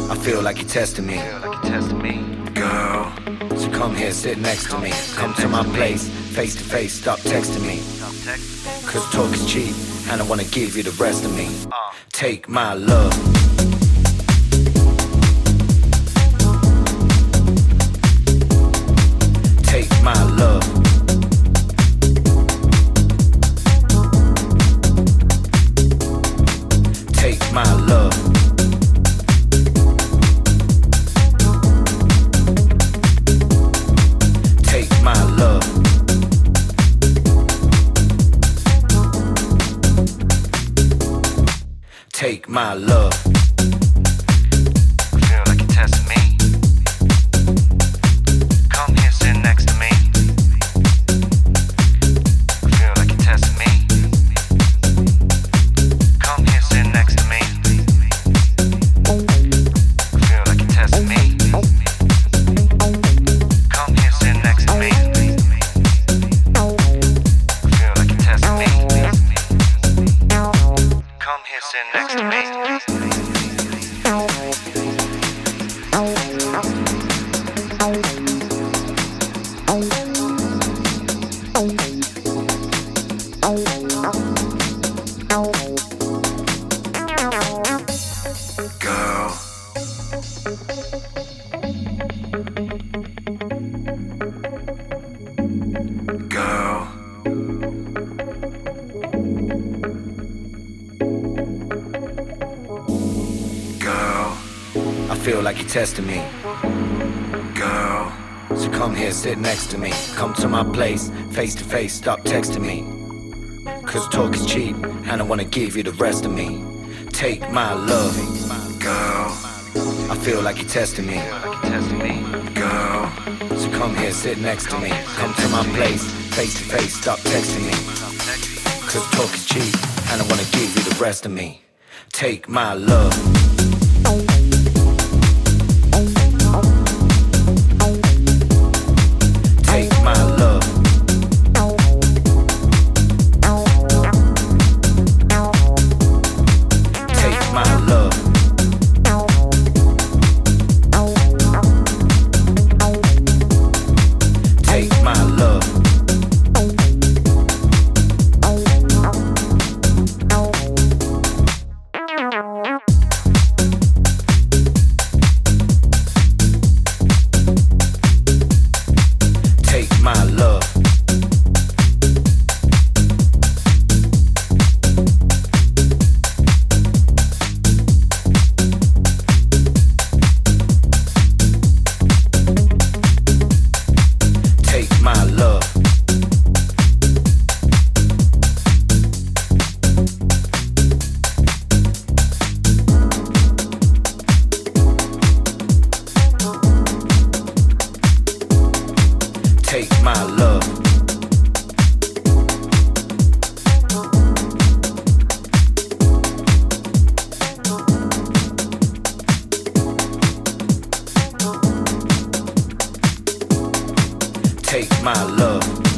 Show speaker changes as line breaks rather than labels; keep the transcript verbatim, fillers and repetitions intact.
I feel like you're testing me. Girl, so come here, sit next to me. Come to my place, face to face, stop texting me. Cause talk is cheap, and I wanna give you the rest of me. Take my love. Take my love. Take my love. Take my love. Take my love. I feel like you're testing me. Come here, sit next to me. I feel like you're testing me. Come here, sit next to me. I feel like you're testing me. Come here, sit next to me. I feel like you're testing me. Come here, sit next to me. Girl. Girl. Girl. I feel like you're testing me. Girl. So come here, sit next to me. Come to my place, face to face, stop texting me. Cause talk is cheap, and I wanna give you the rest of me. Take my love. Girl. I feel like you're testing me. Girl. So come here, sit next to me. Come to my place, face to face, stop texting me. Cause talk is cheap, and I wanna give you the rest of me. Take my love. Take my love. Take my love. Take my love. Take my love. Take my love. Take my love. Take my love.